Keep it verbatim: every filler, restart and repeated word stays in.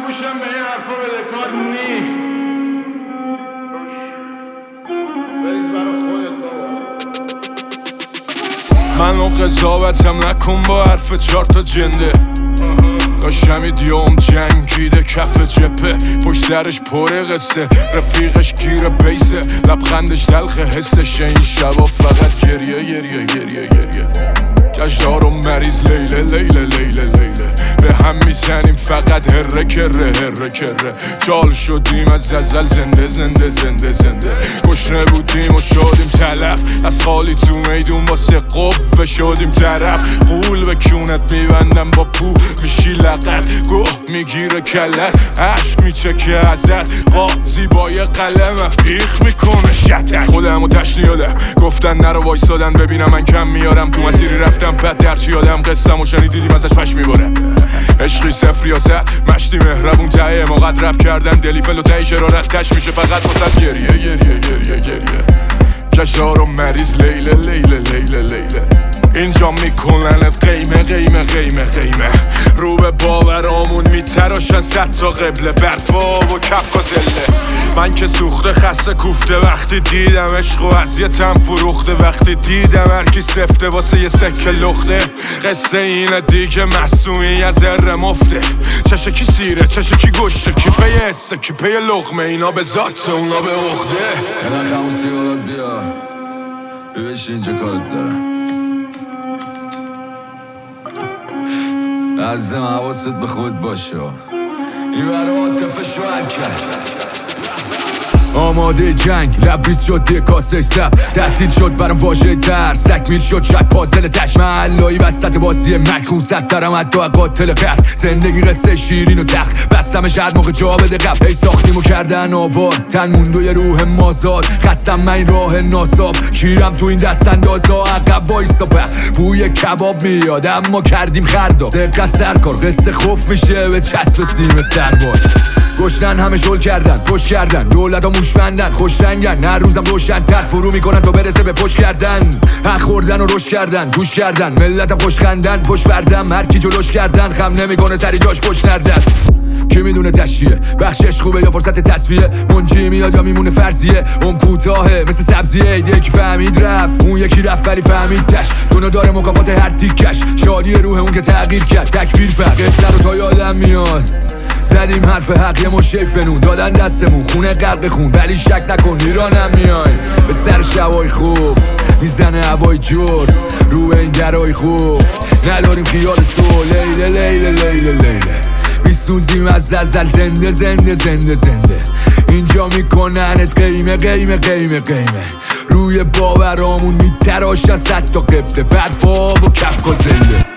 گوشم به این حرفا بده کار نی بریز برا خودت بابا. منو قضاوتم نکن با حرف چار تا جنده. داشتم ایدیوم جنگیده کف جپه، پشت سرش پره قصه، رفیقش گیره بیسه، لبخندش تلخه حسش این شبا فقط گریه گریه گریه گریه. گشتار و مریض لیله لیله لیله لیله، به هم میزنیم فقط هره کره هره کره. جال شدیم از ازل زنده زنده زنده زنده، گشنه بودیم و شدیم تلف، از خالی تو میدون واسه قوه شدیم طرف. قول به کونت میبندم با پو میشی لقت، گوه میگیره کلت عشق میچکه ازت، قاضی با یه قلم پیخ میکنه شتک. خودمو تشنیاده گفتن نرو وایسادن ببینم من کم میارم، تو مسیری رفتم بد درچی آدم قصم و شنیدیدیم ازش پش میباره. عشقی صفر یا سر مشتی مهربون تایه مقد رب کردن دلی فل و تایی شرارت تش میشه فقط واسد گریه گریه گریه گریه. کشار و مریض لیله لیله لیله لیله، اینجا میکننت قیمه قیمه قیمه قیمه. رو به باورامون میتراشن صد تا قبله، برفا و کپ و زله. من که سوخته خسته کوفته وقتی دیدم عشق و اذیتم فروخته، وقتی دیدم هرکی سفته واسه یه سکه لخته. قصه اینه دیگه مصنوعی از ذره مفته، چشه کی سیره چشه کی گشته، کی پی حسه کی پی لقمه، اینا به ذات اونا به عقده. یه نخ همون سیگارات بیا ببش اینجا کارت دارم. عزیزم حواست به خود باشه، این برای عاطفه شوهر کرد. آماده جنگ لبریز شد یه کاسه سب، تحتیل شد برام واژه تر، سکمیل شد شاید پازل تش. محلایی وسط بازی مکخون زد دارم حتی قاتل قرد. زندگی قصه شیرین و تخت بستم شهر موقع جا بده قبل، هی ساختیم و کردن آوار تن موندو یه روح مازاد. خستم من این راه ناصاف کیرم تو این دست اندازا، عقب وایسا په بوی کباب میاد اما کردیم خردا. دقت سرکار قصه خوف میشه به چسب سیم سرباز. گشتن همه شل کردن پشت کردن، دولت ها موش بندن خوش رنگن، هر روزم روشن تر فرو میکنن تا برسه به پشت کردن. حق خوردن و رشد کردن گوش کردن، ملت خوش خندن پشت بردم هر کی جلوش کردن. خم نمیکنه سری جاش پشت نردست، کی میدونه تشیه بخشش خوبه یا فرصت تصفیه. منجی میاد یا میمونه فرضیه، اون کوتاهه مثل سبزیه. یکی فهمید رفت اون یکی رفت ولی فهمید تش، دونه داره مکافات هر تیکش. شادی روح اون که تغییر کرد تکفیر پر قصه رو تا یادم میاد. زدیم حرف حق یه مشه فنون دادن دستمون خونه غرق خون، ولی شک نکن ایرانم میایم به سر شبای خوف. میزنه هوای جور رو این درای خوف، نداریم خیال سو لیله لیله لیله لیله. میسوزیم از ازل زنده زنده زنده زنده، اینجا میکننت قیمه قیمه قیمه قیمه. روی باورامون میتراشن صد تا قبله، برفا و کپ و زنده.